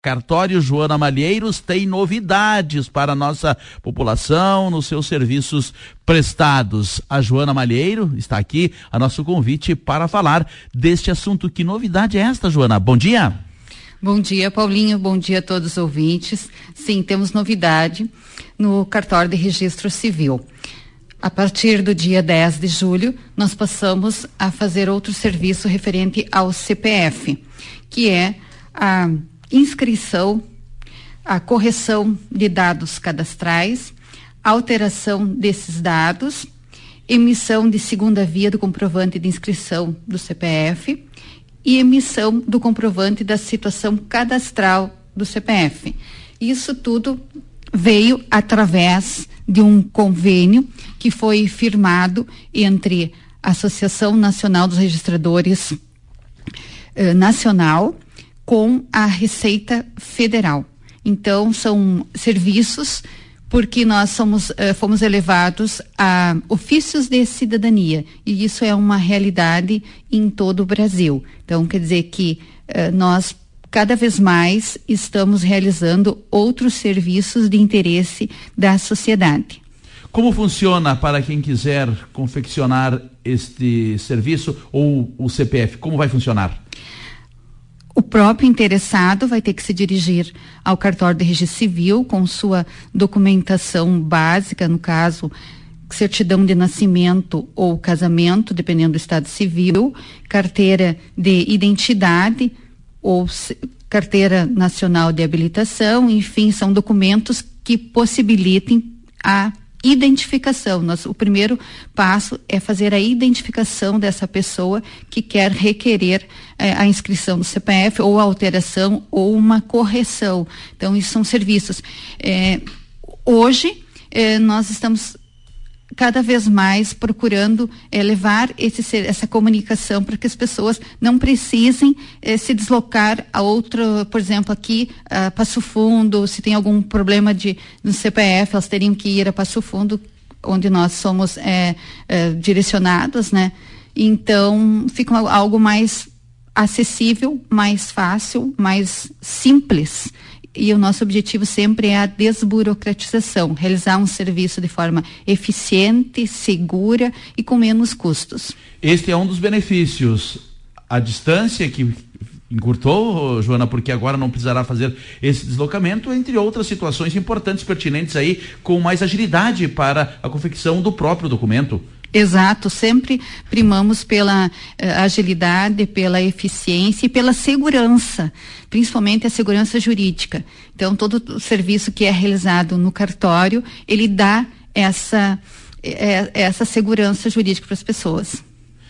Cartório Joana Malheiros tem novidades para a nossa população nos seus serviços prestados. A Joana Malheiro está aqui a nosso convite para falar deste assunto. Que novidade é esta, Joana? Bom dia. Bom dia, Paulinho. Bom dia a todos os ouvintes. Sim, temos novidade no Cartório de Registro Civil. A partir do dia 10 de julho, nós passamos a fazer outro serviço referente ao CPF, que é a inscrição, a correção de dados cadastrais, alteração desses dados, emissão de segunda via do comprovante de inscrição do CPF e emissão do comprovante da situação cadastral do CPF. Isso tudo veio através de um convênio que foi firmado entre a Associação Nacional dos Registradores Nacional com a Receita Federal. Então, são serviços porque nós fomos elevados a ofícios de cidadania, e isso é uma realidade em todo o Brasil. Então, quer dizer que nós cada vez mais estamos realizando outros serviços de interesse da sociedade. Como funciona para quem quiser confeccionar este serviço ou o CPF? Como vai funcionar? O próprio interessado vai ter que se dirigir ao cartório de registro civil com sua documentação básica, no caso, certidão de nascimento ou casamento, dependendo do estado civil, carteira de identidade ou carteira nacional de habilitação, enfim, são documentos que possibilitem a identificação. O primeiro passo é fazer a identificação dessa pessoa que quer requerer a inscrição do CPF ou a alteração ou uma correção. Então, isso são serviços. Hoje, nós estamos cada vez mais procurando levar essa comunicação para que as pessoas não precisem se deslocar a outro, por exemplo, aqui a Passo Fundo. Se tem algum problema no CPF, elas teriam que ir a Passo Fundo, onde nós somos direcionados, né? Então, fica algo mais acessível, mais fácil, mais simples. E o nosso objetivo sempre é a desburocratização, realizar um serviço de forma eficiente, segura e com menos custos. Este é um dos benefícios. A distância que encurtou, Joana, porque agora não precisará fazer esse deslocamento, entre outras situações importantes, pertinentes aí, com mais agilidade para a confecção do próprio documento. Exato, sempre primamos pela agilidade, pela eficiência e pela segurança, principalmente a segurança jurídica. Então, todo o serviço que é realizado no cartório, ele dá essa segurança jurídica para as pessoas.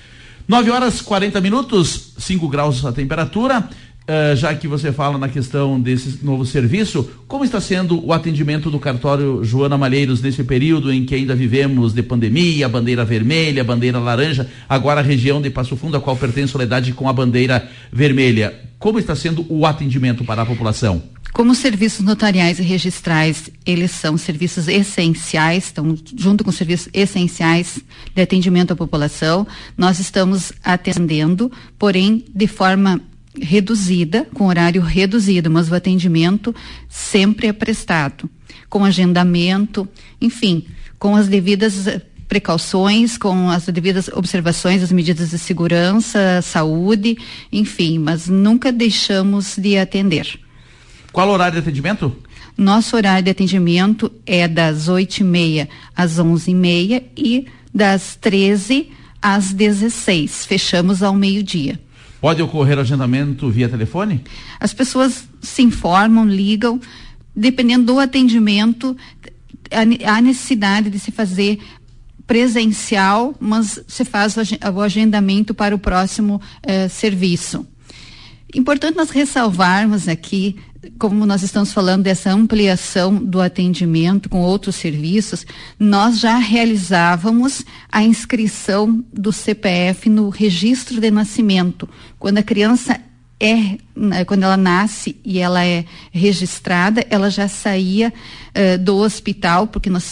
9h40, 5 graus a temperatura. Já que você fala na questão desse novo serviço, como está sendo o atendimento do cartório Joana Malheiros nesse período em que ainda vivemos de pandemia, bandeira vermelha, bandeira laranja, agora a região de Passo Fundo, a qual pertence Soledade, com a bandeira vermelha? Como está sendo o atendimento para a população? Como os serviços notariais e registrais, eles são serviços essenciais, estão junto com os serviços essenciais de atendimento à população, nós estamos atendendo, porém de forma reduzida, com horário reduzido, mas o atendimento sempre é prestado, com agendamento, enfim, com as devidas precauções, com as devidas observações, as medidas de segurança, saúde, enfim, mas nunca deixamos de atender. Qual o horário de atendimento? Nosso horário de atendimento é das 8h30 às 11h30 e das 13 às 16. Fechamos ao meio-dia. Pode ocorrer agendamento via telefone? As pessoas se informam, ligam, dependendo do atendimento, há necessidade de se fazer presencial, mas se faz o agendamento para o próximo serviço. Importante nós ressalvarmos aqui, como nós estamos falando dessa ampliação do atendimento com outros serviços, nós já realizávamos a inscrição do CPF no registro de nascimento. Quando a criança quando ela nasce e ela é registrada, ela já saía do hospital, porque nós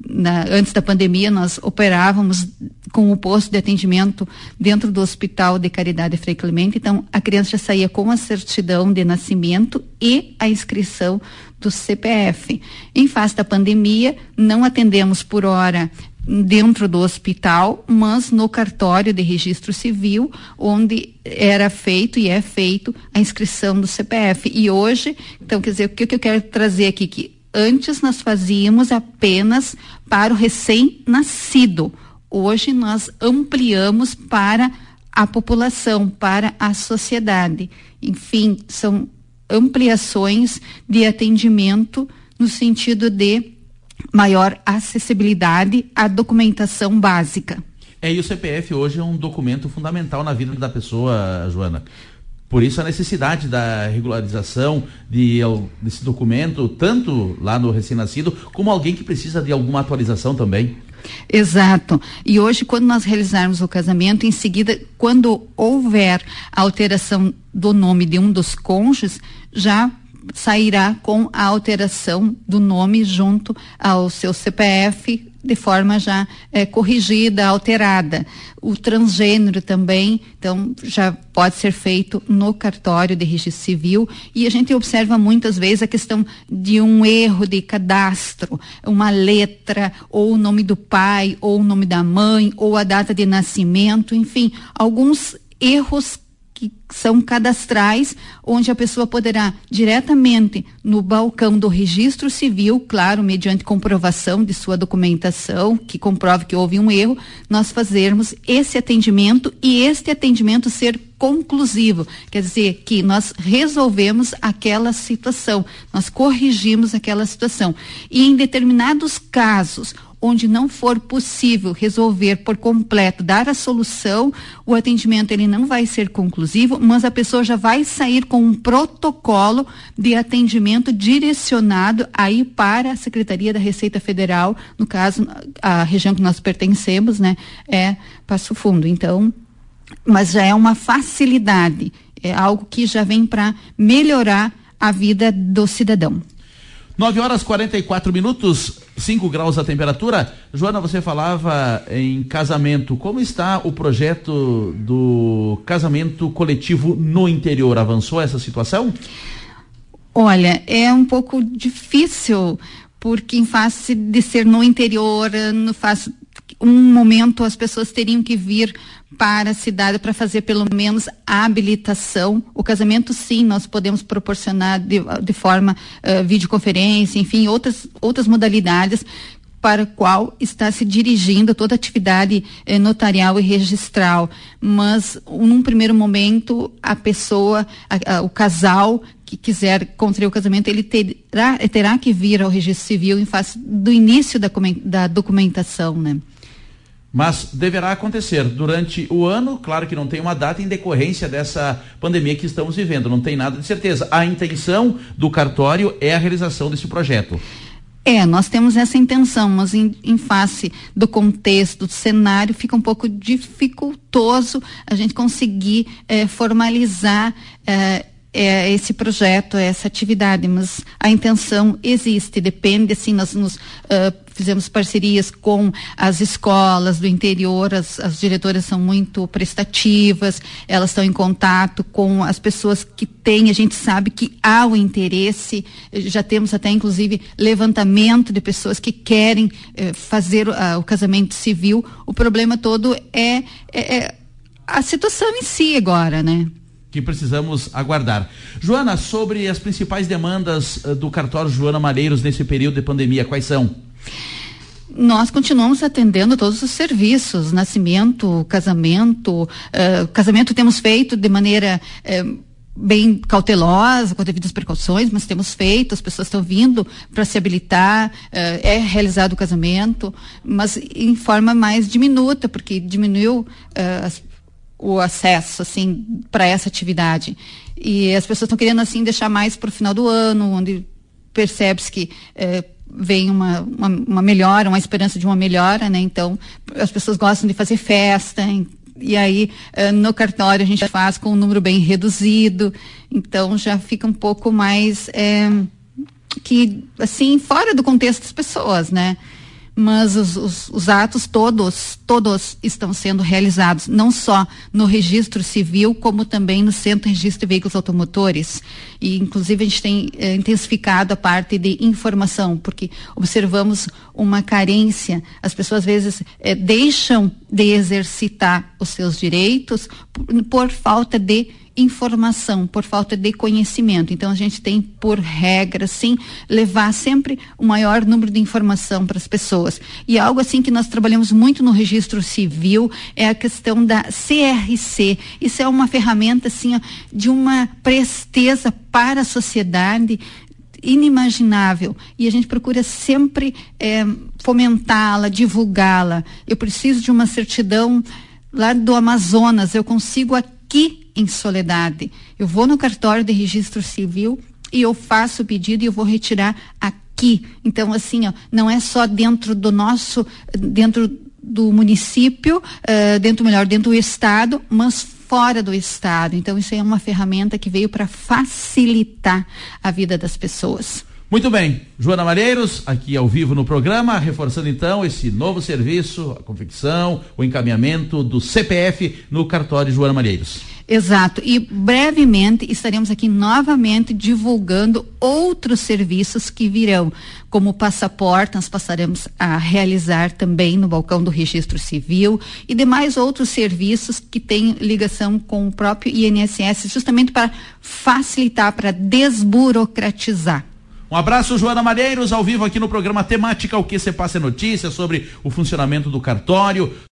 Antes da pandemia, nós operávamos com o posto de atendimento dentro do Hospital de Caridade Frei Clemente. Então, a criança já saía com a certidão de nascimento e a inscrição do CPF. Em face da pandemia, não atendemos por hora dentro do hospital, mas no cartório de registro civil, onde era feito e é feito a inscrição do CPF. E hoje, então, quer dizer, o que eu quero trazer aqui, que antes nós fazíamos apenas para o recém-nascido. Hoje nós ampliamos para a população, para a sociedade. Enfim, são ampliações de atendimento no sentido de maior acessibilidade à documentação básica. E o CPF hoje é um documento fundamental na vida da pessoa, Joana. Por isso a necessidade da regularização desse documento, tanto lá no recém-nascido, como alguém que precisa de alguma atualização também. Exato. E hoje, quando nós realizarmos o casamento, em seguida, quando houver a alteração do nome de um dos cônjuges, já sairá com a alteração do nome junto ao seu CPF, de forma já corrigida, alterada. O transgênero também, então, já pode ser feito no cartório de registro civil, e a gente observa muitas vezes a questão de um erro de cadastro, uma letra, ou o nome do pai, ou o nome da mãe, ou a data de nascimento, enfim, alguns erros que são cadastrais, onde a pessoa poderá diretamente no balcão do registro civil, claro, mediante comprovação de sua documentação, que comprove que houve um erro, nós fazermos esse atendimento e este atendimento ser conclusivo, quer dizer que nós resolvemos aquela situação, nós corrigimos aquela situação. E em determinados casos onde não for possível resolver por completo, dar a solução, o atendimento ele não vai ser conclusivo, mas a pessoa já vai sair com um protocolo de atendimento direcionado aí para a Secretaria da Receita Federal, no caso, a região que nós pertencemos, né, é Passo Fundo. Então, mas já é uma facilidade, é algo que já vem para melhorar a vida do cidadão. 9h44, 5 graus a temperatura. Joana, você falava em casamento. Como está o projeto do casamento coletivo no interior? Avançou essa situação? Olha, é um pouco difícil, porque em face de ser no interior, um momento as pessoas teriam que vir para a cidade para fazer pelo menos a habilitação. O casamento, sim, nós podemos proporcionar de forma videoconferência, enfim, outras modalidades para a qual está se dirigindo toda a atividade notarial e registral. Mas, num primeiro momento, a pessoa, o casal que quiser contrair o casamento, ele terá que vir ao registro civil em face do início da documentação, né? Mas deverá acontecer durante o ano, claro que não tem uma data em decorrência dessa pandemia que estamos vivendo, não tem nada de certeza. A intenção do cartório é a realização desse projeto. Nós temos essa intenção, mas em face do contexto, do cenário, fica um pouco dificultoso a gente conseguir formalizar esse projeto, essa atividade, mas a intenção existe, depende, assim, nós fizemos parcerias com as escolas do interior, as diretoras são muito prestativas, elas estão em contato com as pessoas que têm, a gente sabe que há o interesse, já temos até inclusive levantamento de pessoas que querem fazer o casamento civil. O problema todo é a situação em si agora, né? Que precisamos aguardar. Joana, sobre as principais demandas do cartório Joana Malheiros nesse período de pandemia, quais são? Nós continuamos atendendo todos os serviços, nascimento, casamento. Casamento temos feito de maneira bem cautelosa, com devidas precauções, mas temos feito, as pessoas estão vindo para se habilitar, é realizado o casamento, mas em forma mais diminuta, porque diminuiu o acesso, assim, para essa atividade. E as pessoas estão querendo, assim, deixar mais para o final do ano, onde percebe-se que vem uma melhora, uma esperança de uma melhora, né? Então, as pessoas gostam de fazer festa, e aí no cartório a gente faz com um número bem reduzido, então já fica um pouco mais que, assim, fora do contexto das pessoas, né? mas os atos todos estão sendo realizados, não só no registro civil, como também no Centro de Registro de Veículos Automotores. E, inclusive, a gente tem intensificado a parte de informação, porque observamos uma carência. As pessoas, às vezes, deixam de exercitar os seus direitos por falta de informação, por falta de conhecimento. Então a gente tem por regra, sim, levar sempre o maior número de informação para as pessoas. E algo assim que nós trabalhamos muito no registro civil é a questão da CRC. Isso é uma ferramenta assim, ó, de uma presteza para a sociedade inimaginável, e a gente procura sempre fomentá-la, divulgá-la. Eu preciso de uma certidão lá do Amazonas, eu consigo aqui em Soledade. Eu vou no cartório de registro civil e eu faço o pedido e eu vou retirar aqui. Então, assim, ó, não é só dentro do município, dentro do estado, mas fora do estado. Então, isso é uma ferramenta que veio para facilitar a vida das pessoas. Muito bem, Joana Malheiros, aqui ao vivo no programa, reforçando então esse novo serviço, a confecção, o encaminhamento do CPF no cartório Joana Malheiros. Exato, e brevemente estaremos aqui novamente divulgando outros serviços que virão, como o passaporte, nós passaremos a realizar também no balcão do Registro Civil e demais outros serviços que têm ligação com o próprio INSS, justamente para facilitar, para desburocratizar. Um abraço, Joana Malheiros, ao vivo aqui no programa Temática, o que se passa é notícia sobre o funcionamento do cartório.